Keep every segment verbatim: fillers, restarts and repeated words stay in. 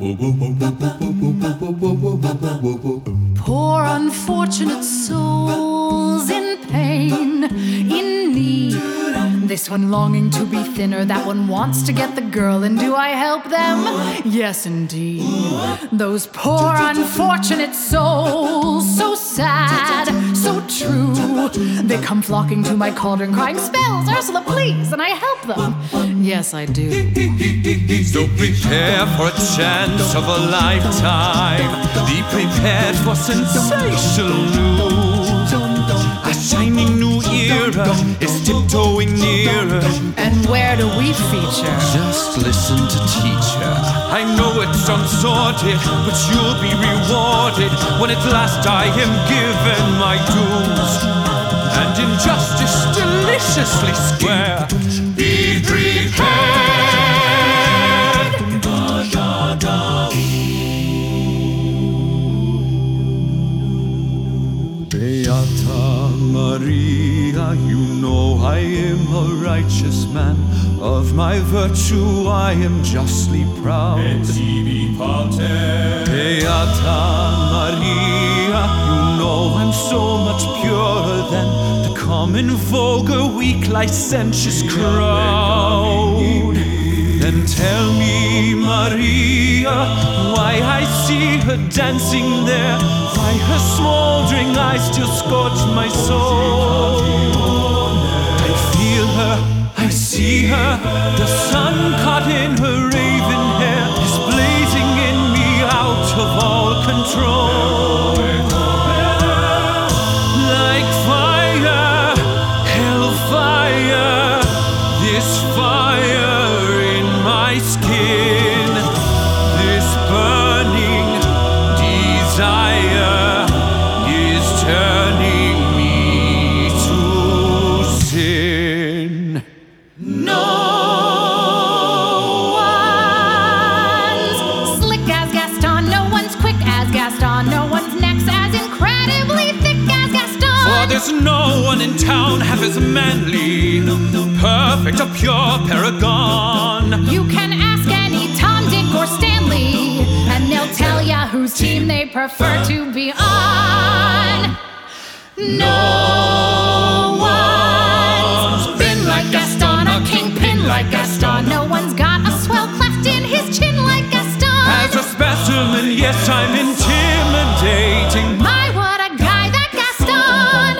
Poor unfortunate souls in pain, in need. This one longing to be thinner, that one wants to get the girl, and do I help them? Yes, indeed. Those poor unfortunate souls, so sad, so true. They come flocking to my cauldron crying, "Spells, Ursula, please," and I help them. Yes, I do. So prepare for a chance of a lifetime. Be prepared for sensational news. A shining new era is tiptoeing nearer. And where do we feature? Just listen to teacher. I know it's unsordid, but you'll be rewarded when at last I am given my dues. And injustice deliciously square. Be prepared. Beata Maria, you know I am a righteous man. Of my virtue I am justly proud. Beata Maria, you know I'm so much purer than the common, vulgar, weak, licentious crowd. Then tell me, Maria, why I see her dancing there, why her smoldering eyes still scorch my soul. I feel her, I see her, the sun caught in her raven hair is blazing in me out of all control. Like fire, hellfire, this fire in my skin, this burning desire is turning me to sin. No one's slick as Gaston, no one's quick as Gaston, no one's neck's as incredibly thick as Gaston. For there's no one in town half as manly, perfect, a pure paragon. You can ask any Tom, Dick, or Stanley, and they'll tell ya whose team they prefer to be on. No one's been like Gaston, a kingpin like Gaston. No one's got a swell cleft in his chin like Gaston. As a specimen, yes, I'm intimidating. My, what a guy, that Gaston!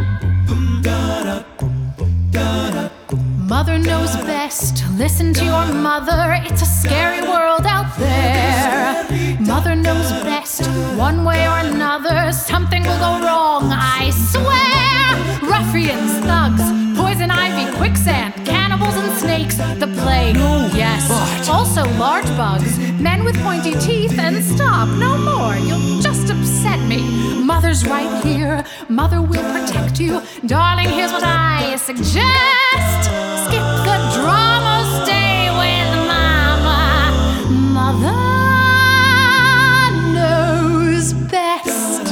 Mother knows best. Listen to your mother. It's a scary world out there. Mother knows best. One way or another, something will go wrong, I swear. Ruffians, thugs, poison ivy, quicksand, cannibals and snakes, the plague. Yes, also large bugs, men with pointy teeth, and stop, no more. You'll just upset me. Mother's right here. Mother will protect you. Darling, here's what I suggest. Skip the drama, stay with Mama. Mother knows best.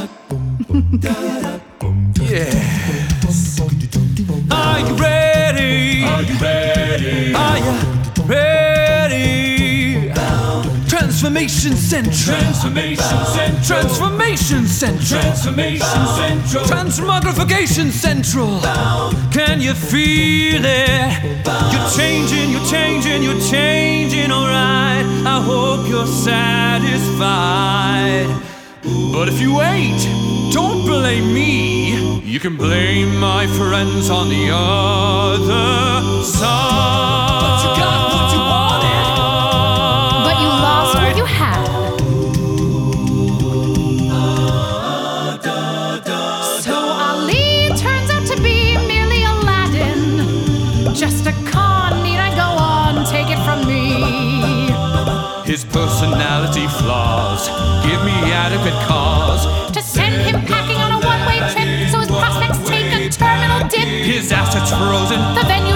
Yes. Are you ready? Are you ready? Are you ready? Transformation Central. Transformation Central. Transformation Central. Transformation Central. Transmogrification Central. Can you feel it? You're changing, you're changing, you're changing, alright. I hope you're satisfied. But if you ain't, don't blame me. You can blame my friends on the other side. But you got what you wanted. But you lost what you had. So Ali turns out to be merely Aladdin. Just a con, need I go on? Take it from me. His personality flaws give me adequate cause To send him packing on a one-way trip, so his prospects take a terminal dip. his assets frozen. The venue